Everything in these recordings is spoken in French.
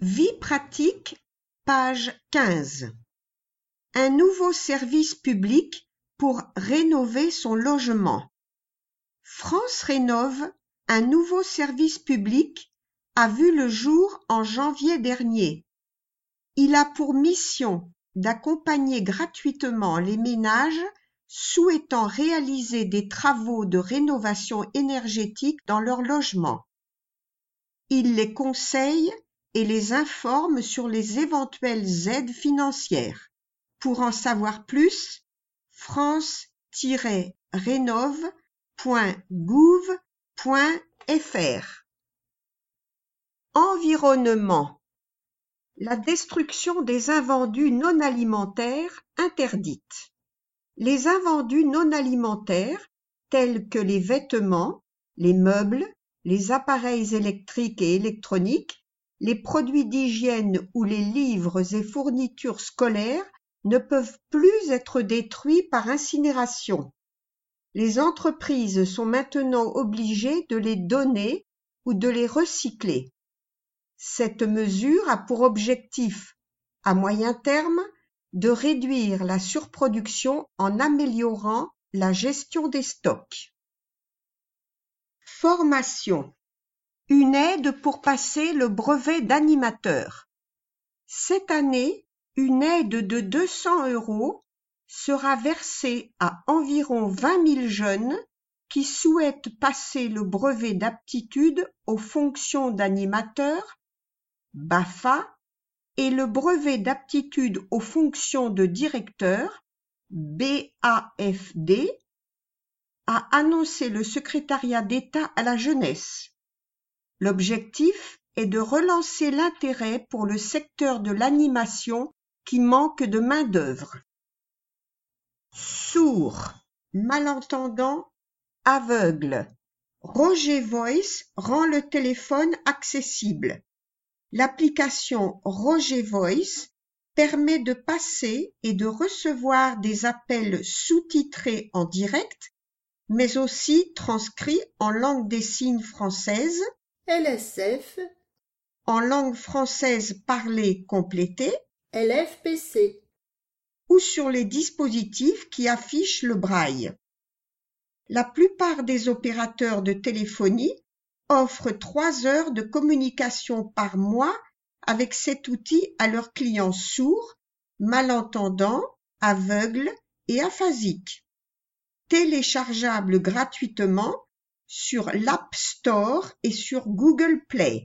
Vie pratique, page 15. Un nouveau service public pour rénover son logement. France Rénov', un nouveau service public, a vu le jour en janvier dernier. Il a pour mission d'accompagner gratuitement les ménages souhaitant réaliser des travaux de rénovation énergétique dans leur logement. Il les conseille et les informe sur les éventuelles aides financières. Pour en savoir plus, france-rénov.gouv.fr. Environnement. La destruction des invendus non alimentaires interdite. Les invendus non alimentaires, tels que les vêtements, les meubles, les appareils électriques et électroniques, les produits d'hygiène ou les livres et fournitures scolaires ne peuvent plus être détruits par incinération. Les entreprises sont maintenant obligées de les donner ou de les recycler. Cette mesure a pour objectif, à moyen terme, de réduire la surproduction en améliorant la gestion des stocks. Formation. Une aide pour passer le brevet d'animateur. Cette année, une aide de 200 € sera versée à environ 20 000 jeunes qui souhaitent passer le brevet d'aptitude aux fonctions d'animateur, BAFA, et le brevet d'aptitude aux fonctions de directeur, BAFD, a annoncé le secrétariat d'État à la jeunesse. L'objectif est de relancer l'intérêt pour le secteur de l'animation qui manque de main-d'œuvre. Sourds, malentendants, aveugles. Roger Voice rend le téléphone accessible. L'application Roger Voice permet de passer et de recevoir des appels sous-titrés en direct, mais aussi transcrits en langue des signes française, LSF, en langue française parlée complétée, LFPC, ou sur les dispositifs qui affichent le braille. La plupart des opérateurs de téléphonie offrent 3 heures de communication par mois avec cet outil à leurs clients sourds, malentendants, aveugles et aphasiques. Téléchargeable gratuitement sur l'App Store et sur Google Play.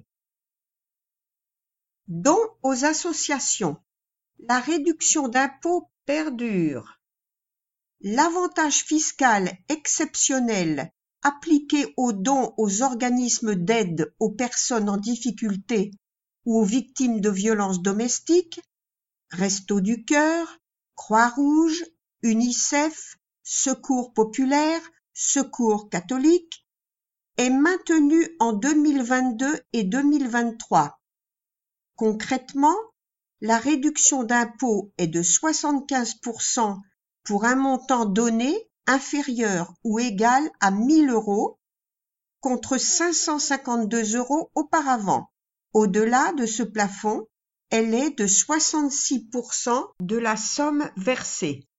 Dons aux associations. La réduction d'impôts perdure. L'avantage fiscal exceptionnel appliqué aux dons aux organismes d'aide aux personnes en difficulté ou aux victimes de violences domestiques, Restos du Cœur, Croix-Rouge, UNICEF, Secours populaire, Secours catholique, est maintenu en 2022 et 2023. Concrètement, la réduction d'impôt est de 75% pour un montant donné inférieur ou égal à 1 000 € contre 552 € auparavant. Au-delà de ce plafond, elle est de 66% de la somme versée.